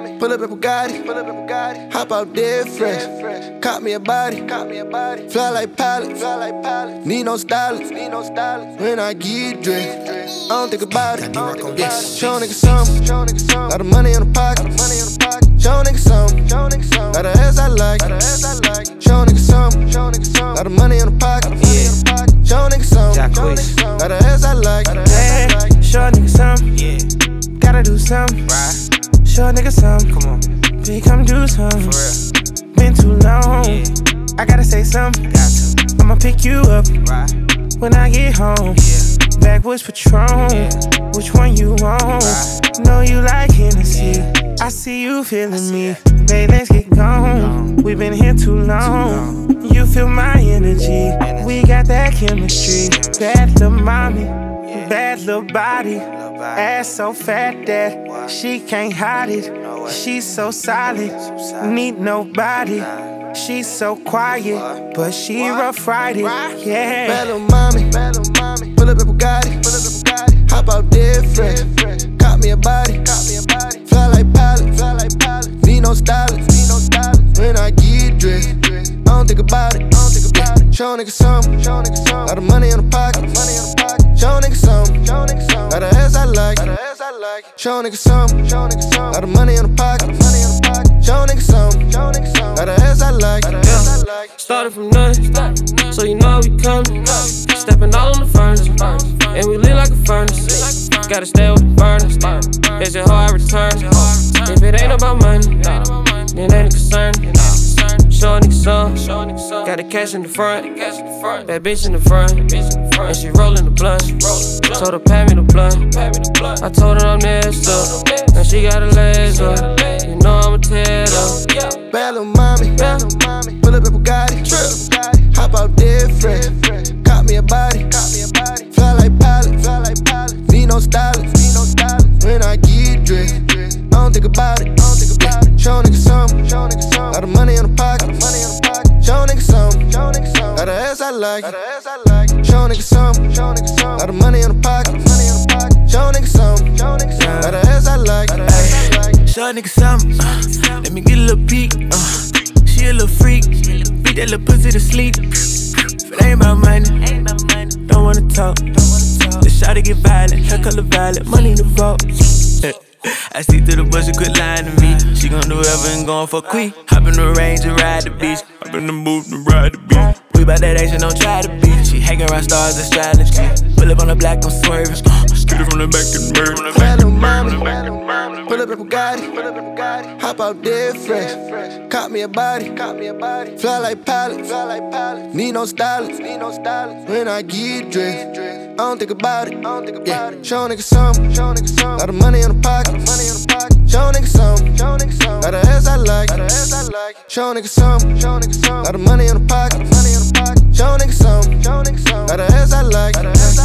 Pull up in Bugatti, hop out dead fresh. Caught me a body, fly like pilot, need no stylist. When I get dressed, I don't think about it. Yeah, show niggas something, lot of money in the pocket. Show niggas something, lot of ass I like. Show niggas something, lot of money in the pocket. Yeah, show niggas something, lot of ass I like. Yeah, show niggas something, gotta do something. Show niggas something, come on, baby, come do something. Been too long, I gotta say something. I'ma pick you up when I get home. Backwoods Patron, which one you want? Know you like Hennessy, I see you feeling me. Babe, let's get gone, we've been here too long. You feel my energy, we got that chemistry. Bad little mommy, bad little body, ass so fat that she can't hide it. She's so solid, need nobody. She's so quiet, but she rough riding. Yeah. Bad little mommy, pull up in Bugatti, hop out dead fresh. Caught me a body, fly like pilot, need no stylist. When I get dressed, I don't think about it. Show niggas something, lot of money in the pocket. Show niggas something, lot of ass I like. Show niggas something, lot of money in the pocket. Show niggas something, lot of ass I like. Started from nothing, so you know how we coming. Stepping all on the furnace, and we lit like a furnace. Gotta stay with the burners. It's your how I return. If it ain't about money, then ain't a concern. Show a nigga some, got the cash in the front, bad bitch in the front, and she rollin' the blunt. Told her pay me the blunt, I told her I'm next up, now she got her legs up. You know I'ma tear it up. Bad little mommy, pull up in Bugatti, hop out dead fresh. Caught me a body, fly like pilot, need no stylist. When I get dressed, I don't think about it. Show niggas something, lot of money in the pocket. Show niggas something, lot of ass I like. Show niggas something, lot of money in the pocket. Show niggas something, lot of ass I like. Show niggas something, let me get a little peek. She a little freak, beat that little pussy to sleep. If it ain't about money, don't wanna talk. The shawty get violent, her color violet, money in the vault. I see through the bush and quit lying to me. She gon' do whatever and gon' for quick. Hop in the range and ride the beach. Hop in the booth and ride the beach. We bout that action, don't try to beat. She hanging around stars and strategy. Pull up on the black, I'm swerving. Scoot it from the back and murder. Bad little mommy, pull up in Bugatti, hop out dead fresh. Caught me a body, fly like pilot, need no stylist. When I get dressed, I don't think about it. Yeah, show niggas something, lot of money in the pocket. Show niggas something, lot of ass I like. Show niggas something, lot of money in the pocket. Show niggas something, lot of ass I like.